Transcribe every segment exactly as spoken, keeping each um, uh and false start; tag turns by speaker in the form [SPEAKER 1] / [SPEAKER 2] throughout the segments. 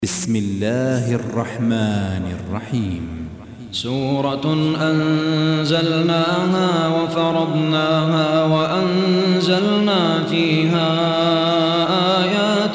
[SPEAKER 1] بسم الله الرحمن الرحيم.
[SPEAKER 2] سورة أنزلناها وفرضناها وأنزلنا فيها آيات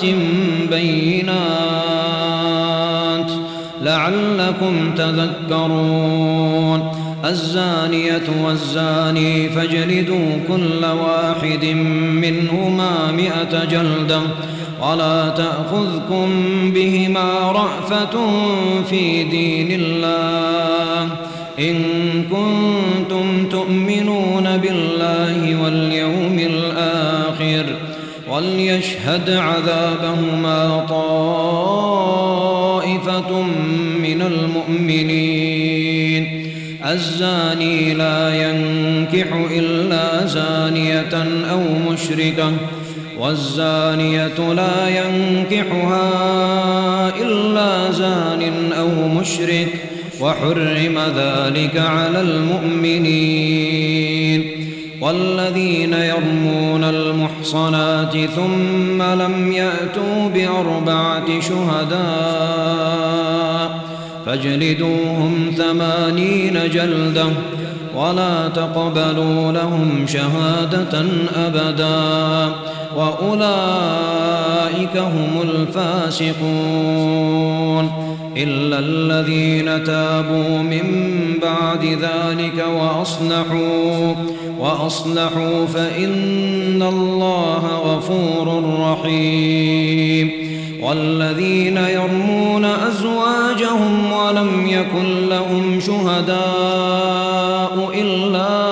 [SPEAKER 2] بينات لعلكم تذكرون. الزانية والزاني فاجلدوا كل واحد منهما مئة جلدة ولا تأخذكم بهما رأفة في دين الله إن كنتم تؤمنون بالله واليوم الآخر وليشهد عذابهما طائفة من المؤمنين. الزاني لا ينكح إلا زانية أو مشركة والزانية لا ينكحها إلا زان أو مشرك وحرم ذلك على المؤمنين. والذين يرمون المحصنات ثم لم يأتوا بأربعة شهداء فاجلدوهم ثمانين جلدة ولا تقبلوا لهم شهادة أبدا وأولئك هم الفاسقون إلا الذين تابوا من بعد ذلك وأصلحوا وأصلحوا فإن الله غفور رحيم. والذين يرمون أزواجهم ولم يكن لهم شهداء إلا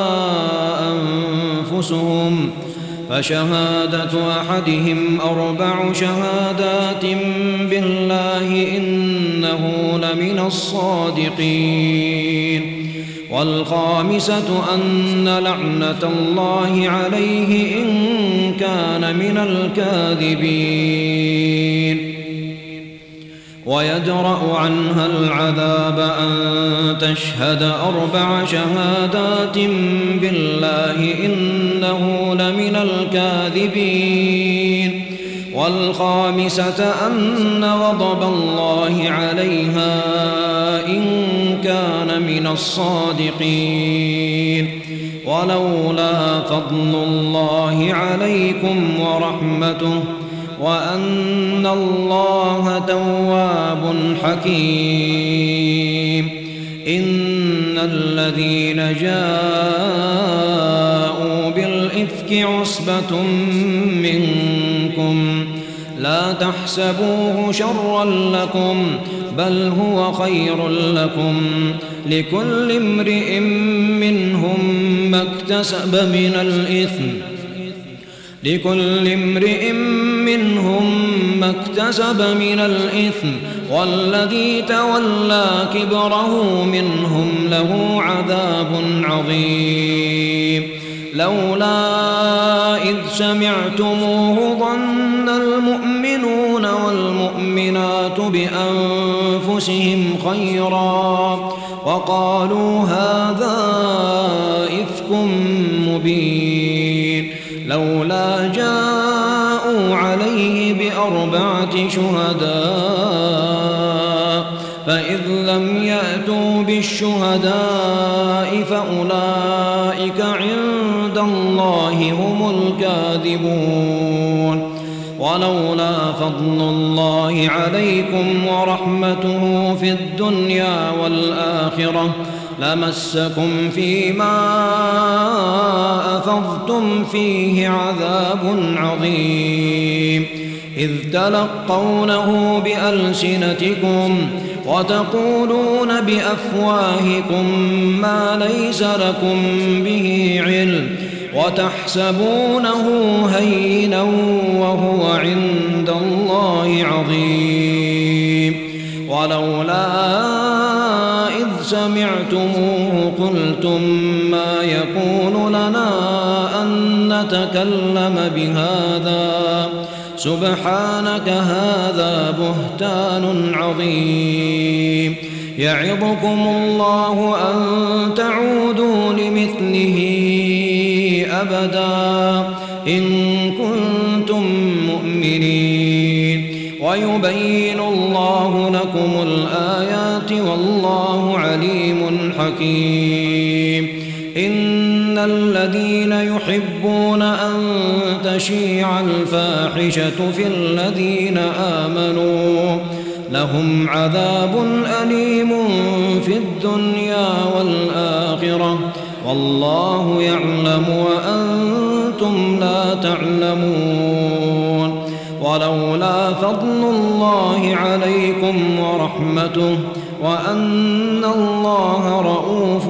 [SPEAKER 2] أنفسهم فشهادة أحدهم أربع شهادات بالله إنه لمن الصادقين. والخامسة أن لعنة الله عليه إن كان من الكاذبين. ويدرأ عنها العذاب أن تشهد أربع شهادات بالله إنه لمن الكاذبين. والخامسة أن غضب الله عليها إن كان من الصادقين. ولولا فضل الله عليكم ورحمته وأن الله تواب حكيم. إن الذين جاءوا بالإفك عصبة منكم لا تحسبوه شرا لكم بل هو خير لكم لكل امرئ منهم ما اكتسب من الإثم لكل امرئ منهم ما اكتسب من الإثم والذي تولى كبره منهم له عذاب عظيم. لولا إذ سمعتموه ظن المؤمنون والمؤمنات بأنفسهم خيرا وقالوا هذا إفك مبين. لولا جاءوا عليه بأربعة شهداء فإذ لم يأتوا بالشهداء فأولئك عند الله هم الكاذبون. ولولا فضل الله عليكم ورحمته في الدنيا والآخرة لمسكم فيما أفضتم فيه عذاب عظيم إذ تلقونه بألسنتكم وتقولون بأفواهكم ما ليس لكم به علم وتحسبونه هينا وهو عند الله عظيم. ولولا إذ سمعتموه قلتم ما يكون لنا أن نتكلم بهذا سبحانك هذا بهتان عظيم. يعظكم الله أن تعودوا لمثله أبدا إن كنتم مؤمنين ويبين الله لكم الآيات والله عليم حكيم إن الذين يحبون أن تشيع الفاحشة في الذين آمنوا لهم عذاب أليم في الدنيا والآخرة والله يعلم وأنتم لا تعلمون ولولا فضل الله عليكم ورحمته وأن الله رؤوف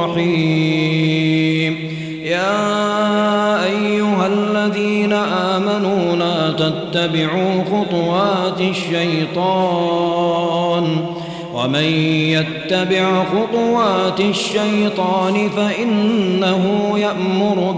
[SPEAKER 2] رحيم يا أيها الذين آمنوا لا تتبعوا خطوات الشيطان ومن يتبع خطوات الشيطان فإنه يأمر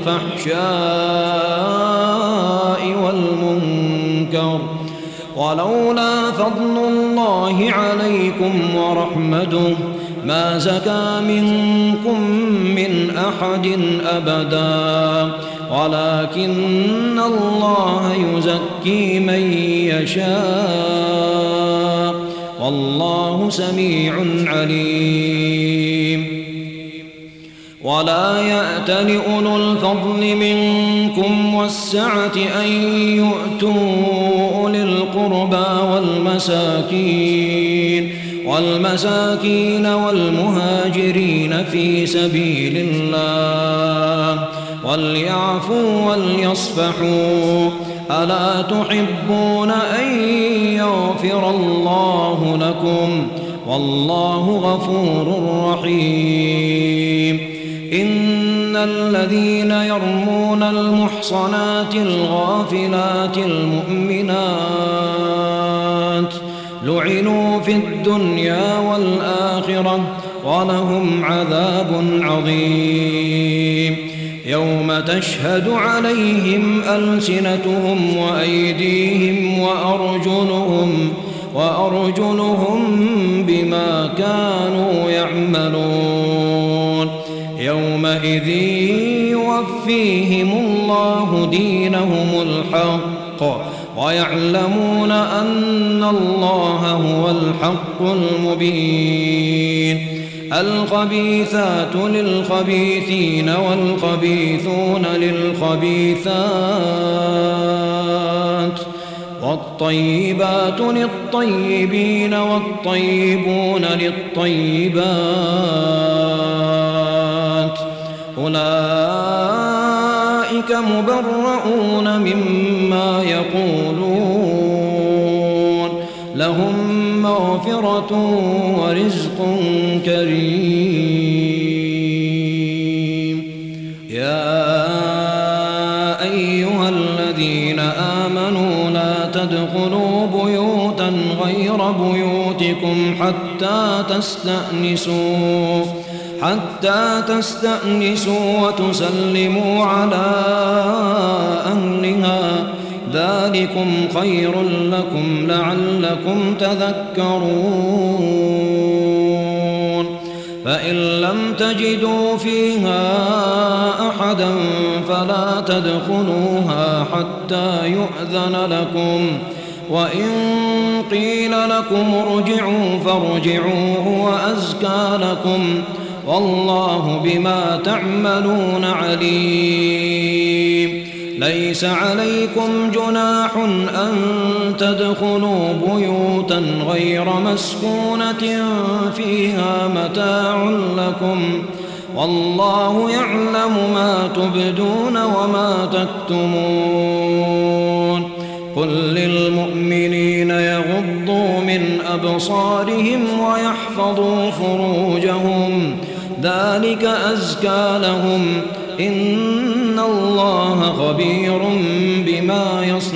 [SPEAKER 2] بالفحشاء والمنكر ولولا فضل الله عليكم ورحمته ما زكى منكم من أحد أبدا ولكن الله يزكي من يشاء والله سميع عليم ولا يأتل أولو الفضل منكم والسعة أن يؤتوا أولي القربى والمساكين والمساكين والمهاجرين في سبيل الله وليعفوا وليصفحوا ألا تحبون أن يغفر الله لكم والله غفور رحيم إن الذين يرمون المحصنات الغافلات المؤمنات لعنوا في الدنيا والآخرة ولهم عذاب عظيم يوم تشهد عليهم ألسنتهم وأيديهم وأرجلهم وأرجلهم بما كانوا يعملون يومئذ يوفيهم الله دينهم الحق ويعلمون أن الله هو الحق المبين الخبيثات للخبيثين والخبيثون للخبيثات والطيبات للطيبين والطيبون للطيبات أولئك مبرؤون مما يقولون لهم مغفرة ورزق كريم يا أيها الذين آمنوا لا تدخلوا بيوتا غير بيوتكم حتى تستأنسوا حتى تستأنسوا وتسلموا على أهلها ذلكم خير لكم لعلكم تذكرون فإن لم تجدوا فيها أحدا فلا تدخلوها حتى يؤذن لكم وإن قيل لكم ارجعوا فارجعوا هو أزكى لكم والله بما تعملون عليم ليس عليكم جناح أن تدخلوا بيوتا غير مسكونة فيها متاع لكم والله يعلم ما تبدون وما تكتمون قل للمؤمنين يغضوا من أبصارهم ويحفظوا فروجهم ذلك أزكى لهم إن الله خبير بما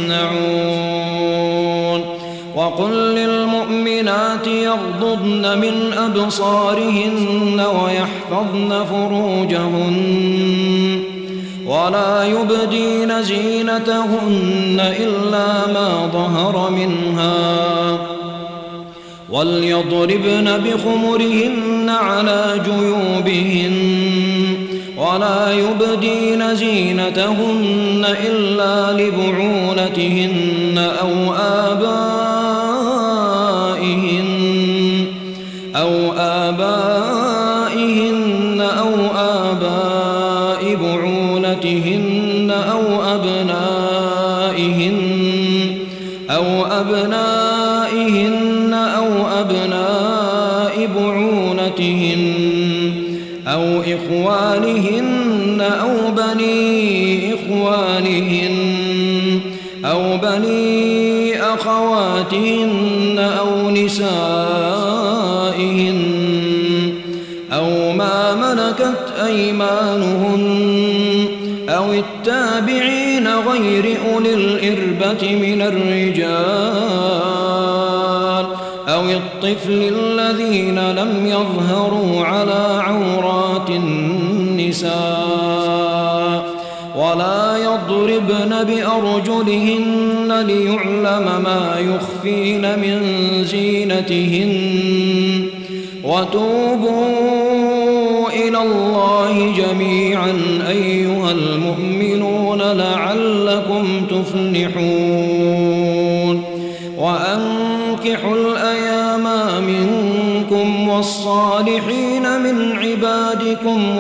[SPEAKER 2] يصنعون وقل للمؤمنات يغضضن من أبصارهن ويحفظن فروجهن ولا يبدين زينتهن إلا ما ظهر منها وليضربن بخمرهن على جيوبهن ولا يبدين زينتهن إلا لبعولتهن أو آبائهن أو آبائهن أو آباء بعولتهن أو أبنائهن أو أبنائهن أو أبناء بعولتهن أو إخوانهن أو بني إخوانهن أو بني أخواتهن أو نسائهن أو ما ملكت أيمانهن أو التابعين غير أولي الإربة من الرجال أو الطفل الذين لم يظهروا على عورات النساء ولا يضربن بأرجلهن ليعلم ما يخفين من زينتهن وتوبوا إلى الله جميعا أيها المؤمنون لعلكم تفلحون وأنكحوا الأيام منكم والصالحين من عبادكم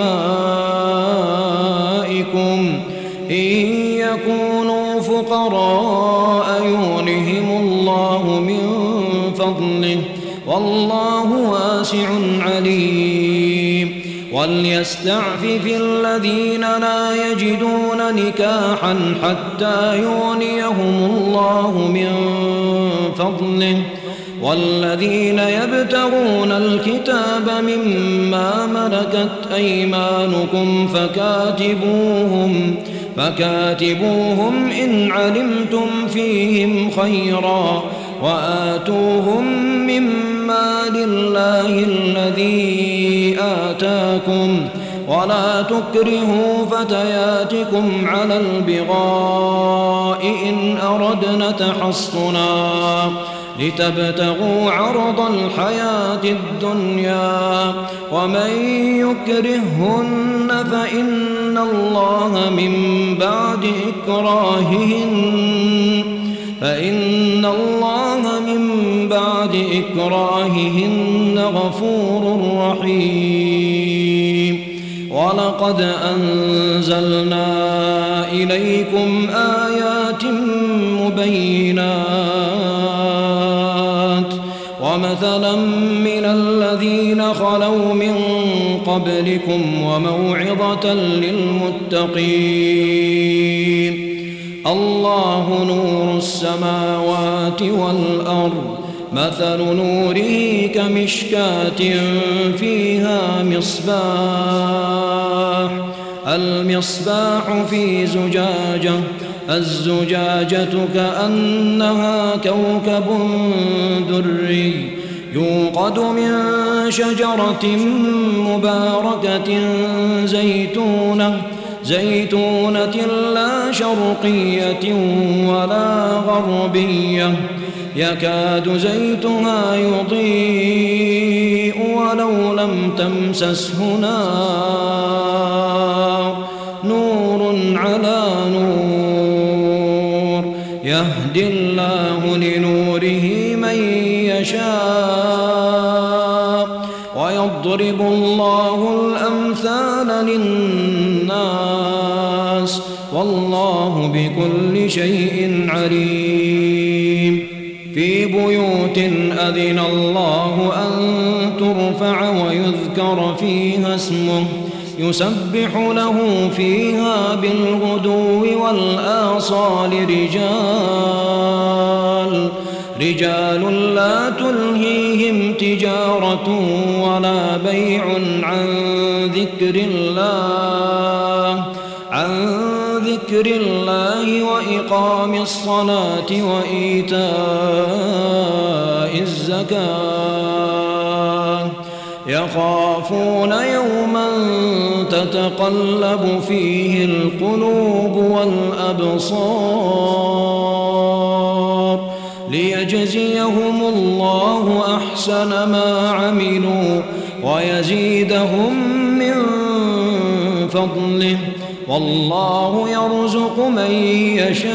[SPEAKER 2] وإمائكم إن يكونوا فقراء يغنهم الله من فضله والله واسع عليم وليستعفف الذين لا يجدون نكاحا حتى يغنيهم الله من فضله والذين يبتغون الكتاب مما ملكت أيمانكم فكاتبوهم فكاتبوهم إن علمتم فيهم خيرا وآتوهم مما لله الذي آتاكم ولا تكرهوا فتياتكم على البغاء إن أردنا تحصنا لتبتغوا عرض الحياة الدنيا ومن يكرههن فإن الله من بعد إكراههن فإن الله من بعد إكراههن غفور رحيم ولقد أنزلنا إليكم آيات مبينات ومثلا من الذين خلوا من قبلكم وموعظة للمتقين الله نور السماوات والأرض مثل نوره كمشكاة فيها مصباح المصباح في زجاجة الزجاجة كأنها كوكب دري يوقد من شجرة مباركة زيتونة زيتونة لا شرقية ولا غربية يكاد زيتها يضيء ولو لم تمسسه نار نور على نور يهدي الله لنوره من يشاء ويضرب الله الأمثال للناس والله بكل شيء عليم في بيوت أذن الله أن ترفع ويذكر فيها اسمه يسبح له فيها بالغدو والآصال رجال رجال لا تلهيهم تجارة ولا بيع عن ذكر الله عن ذكر الله وإقام الصلاة وإيتاء الزكاة يخافون يوما تتقلب فيه القلوب والأبصار ليجزيهم الله أحسن ما عملوا ويزيدهم من فضله والله يرزق من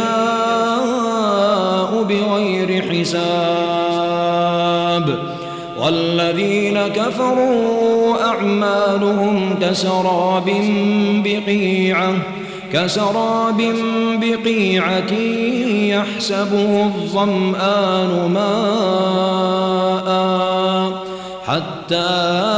[SPEAKER 2] يشاء بغير حساب والذين كفروا أعمالهم كسراب بقيعة كسراب بقيعة يحسبه الظمآن ماء حتى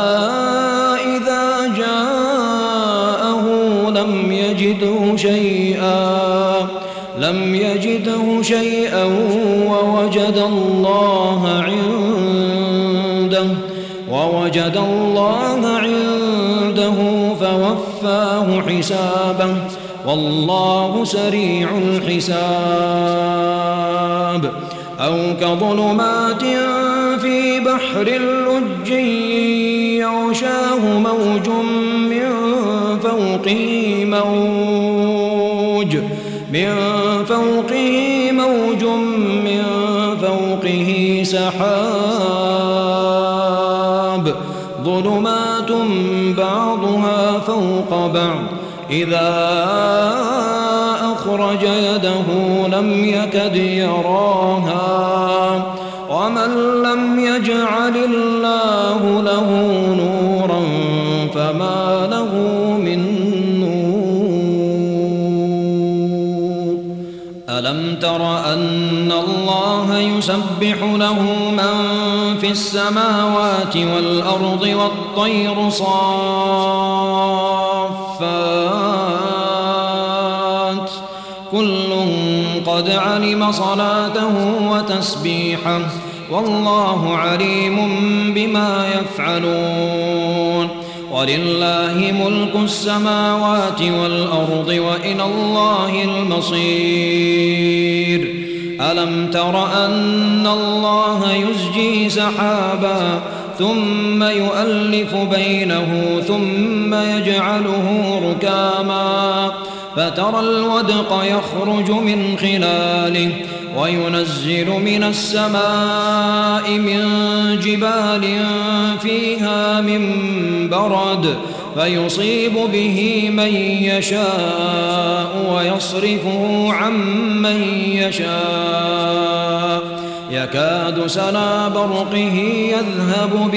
[SPEAKER 2] إذا جاءه لم يجده شيئا لم يجده شيئا ووجد الله عنده ووجد الله عنده فوفاه حسابه والله سريع الحساب. أو كظلمات في بحر اللج يغشاه موج من فوقه موج من فوقه موج من فوقه سحاب ظلمات بعضها فوق بعض إذا أخرج يده لم يكد يراها ومن لم يجعل الله له نورا فما له من نور. ألم تر أن الله يسبح له من في السماوات والأرض والطير صافات كل قد علم صلاته وتسبيحه والله عليم بما يفعلون. ولله ملك السماوات والأرض وإلى الله المصير. ألم تر أن الله يزجي سحابا ثم يؤلف بينه ثم يجعله ركاما فترى الودق يخرج من خلاله وينزل من السماء من جبال فيها من برد فيصيب به من يشاء ويصرفه عن من يشاء يكاد سنا برقه يذهب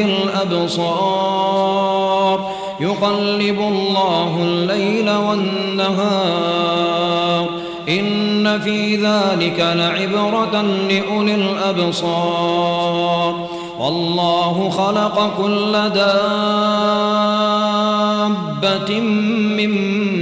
[SPEAKER 2] بالأبصار يقلب الله الليل والنهار إن في ذلك لعبرة لأولي الأبصار. والله خلق كل دابة من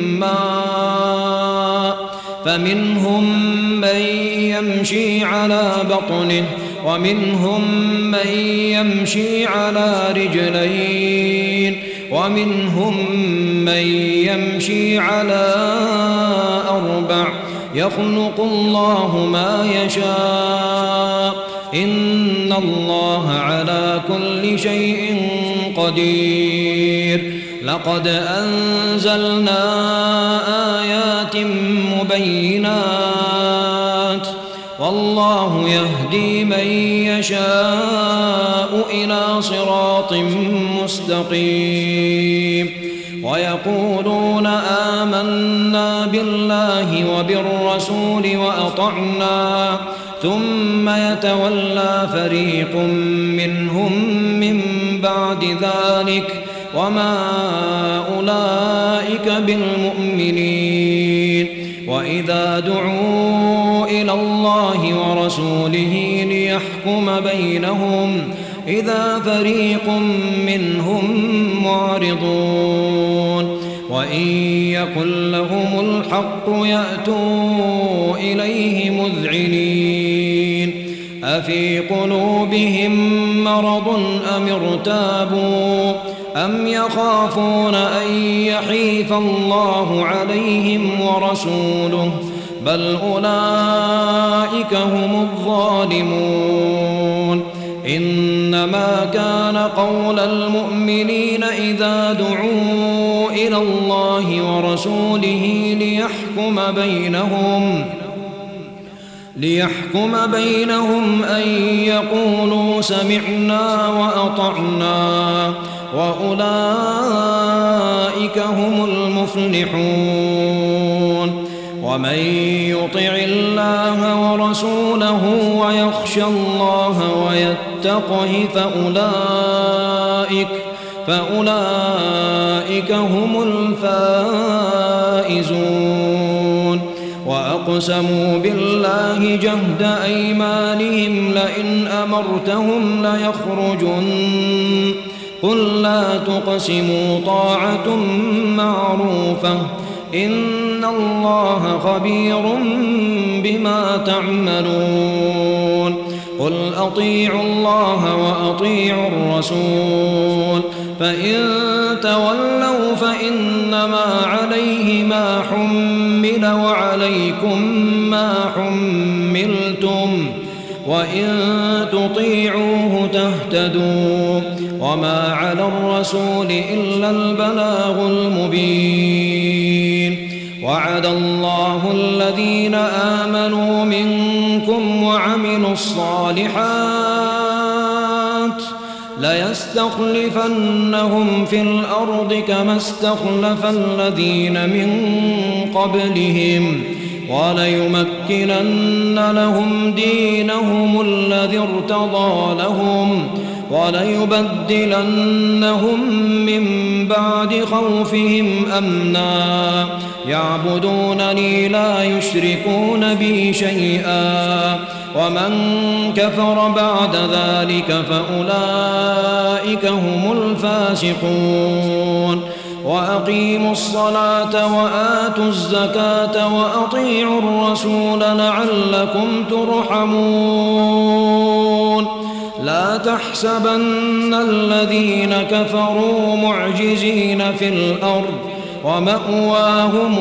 [SPEAKER 2] ماء فمنهم من يمشي على بطنه ومنهم من يمشي على رجلين ومنهم من يمشي على أربع يخلق الله ما يشاء إن الله على كل شيء قدير. لقد أنزلنا آيات مبينات والله يهدي من يشاء إلى صراط مستقيم. ويقولون آمنا بالله وبالرسول وأطعنا ثم يتولى فريق منهم من بعد ذلك وما أولئك بالمؤمنين. وإذا دعوا إلى الله ورسوله ليحكم بينهم إذا فريق منهم معرضون. وإن يكن لهم الحق يأتوا إليه مذعنين. أفي قلوبهم مرض أم ارتابوا أم يخافون أن يحيف الله عليهم ورسوله بل أولئك هم الظالمون. إنما كان قول المؤمنين إذا دعوا إلى الله ورسوله ليحكم بينهم ليحكم بينهم أن يقولوا سمعنا وأطعنا وأولئك هم المفلحون. ومن يطع الله ورسوله ويخشى الله ويتقى التقه فأولئك فأولئك هم الفائزون. وأقسموا بالله جهد أيمانهم لئن أمرتهم ليخرجن قل لا تقسموا طاعة معروفة إن الله خبير بما تعملون. قل أطيعوا الله وأطيعوا الرسول فإن تولوا فإنما عليه ما حمل وعليكم ما حملتم وإن تطيعوه تهتدوا وما على الرسول إلا البلاغ المبين. وعد الله الذين آمنوا منكم وعملوا الصالحات ليستخلفنهم في الأرض كما استخلف الذين من قبلهم وليمكنن لهم دينهم الذي ارتضى لهم وليبدلنهم من بعد خوفهم أمنا يعبدونني لا يشركون بي شيئا ومن كفر بعد ذلك فأولئك هم الفاسقون. وأقيموا الصلاة وآتوا الزكاة وأطيعوا الرسول لعلكم ترحمون. لا تحسبن الذين كفروا معجزين في الأرض ومأواهم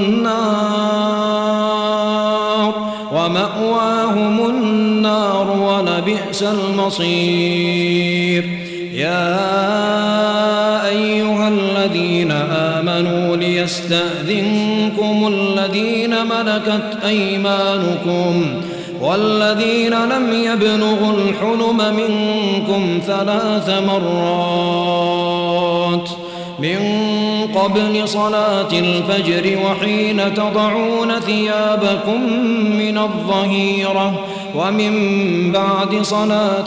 [SPEAKER 2] النار ومأواهم النار ولبئس المصير. يا أيها الذين آمنوا ليستأذنكم الذين ملكت أيمانكم والذين لم يبلغوا الحلم منكم ثلاث مرات من قبل صلاة الفجر وحين تضعون ثيابكم من الظهيرة ومن بعد صلاة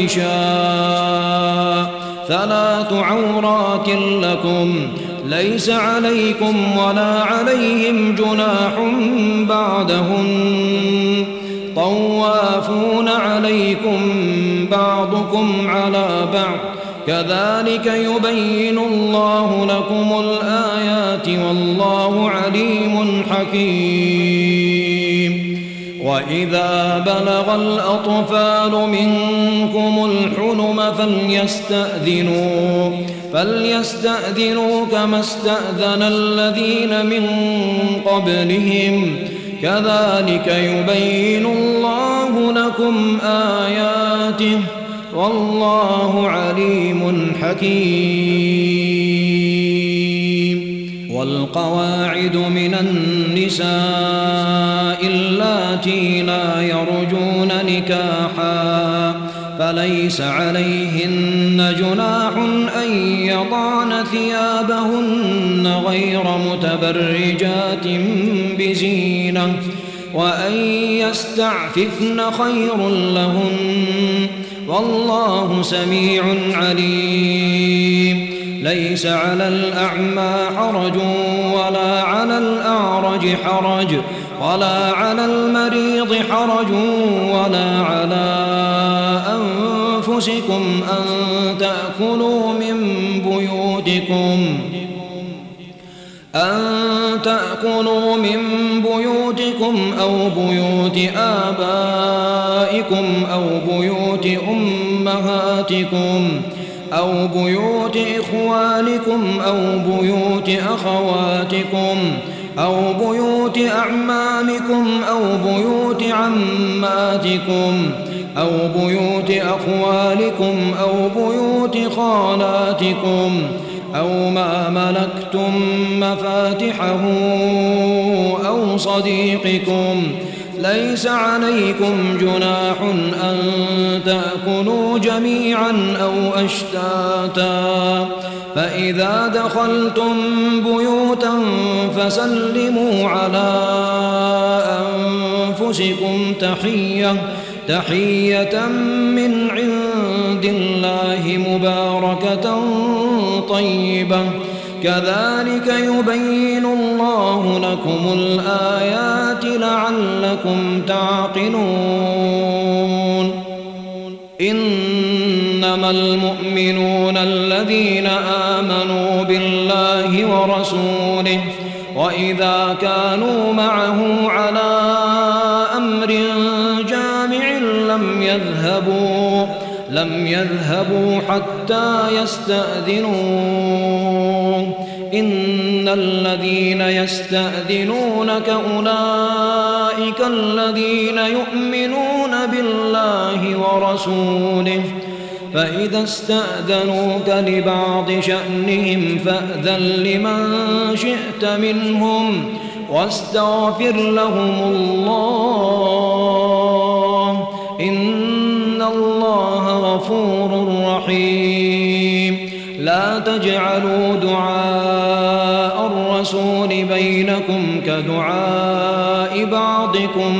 [SPEAKER 2] العشاء ثلاث عورات لكم ليس عليكم ولا عليهم جناح بعدهن طوافون عليكم بعضكم على بعض كذلك يبين الله لكم الآيات والله عليم حكيم. وإذا بلغ الأطفال منكم الحلم فليستأذنوا فليستأذنوا كما استأذن الذين من قبلهم كذلك يبين الله لكم آياته والله عليم حكيم. والقواعد من النساء اللاتي لا يرجون نكاحا فليس عليهن جناح أن يضعن ثيابهن غير متبرجات بزينة وأن يستعففن خير لهن والله سميع عليم. ليس على الأعمى حرج ولا على الأعرج حرج ولا على المريض حرج ولا على أنفسكم أن تأكلوا من بيوتكم أن تأكلوا من بيوتكم أو بيوت آبائكم أو بيوت أمهاتكم أو بيوت إخوانكم أو بيوت أخواتكم أو بيوت أعمامكم أو بيوت عماتكم أو بيوت أخوالكم أو بيوت خالاتكم أو ما ملكتم مفاتحه أو صديقكم ليس عليكم جناح أن تأكلوا جميعا أو أشتاتا فإذا دخلتم بيوتا فسلموا على أنفسكم تحية تحية من عند عند الله مباركة طيبة كذلك يبين الله لكم الآيات لعلكم تعقلون إنما المؤمنون الذين آمنوا بالله ورسوله وإذا كانوا معه على أمر جامع لم يذهبوا لم يذهبوا حتى يستأذنوه إن الذين يستأذنونك أولئك الذين يؤمنون بالله ورسوله فإذا استأذنوك لبعض شأنهم فأذن لمن شئت منهم واستغفر لهم الله إن الله غفور رحيم لا تجعلوا دعاء الرسول بينكم كدعاء بعضكم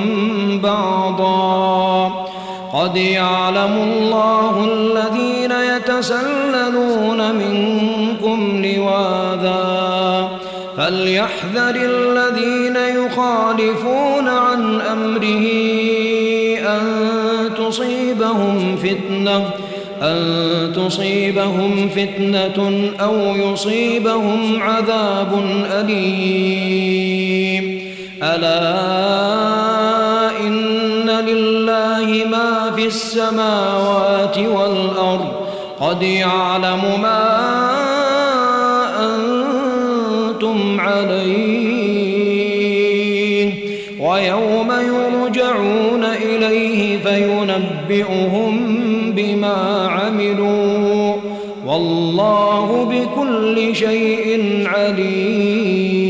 [SPEAKER 2] بعضا قد يعلم الله الذين يتسللون منكم لواذا فليحذر الذين يخالفون عن أمره أن تصيبهم فتنة أن تصيبهم فتنة أو يصيبهم عذاب أليم ألا إن لله ما في السماوات والأرض قد يعلم ما أنتم عليه ويوم يرجعون إليه فينبئهم بما عملوا والله بكل شيء عليم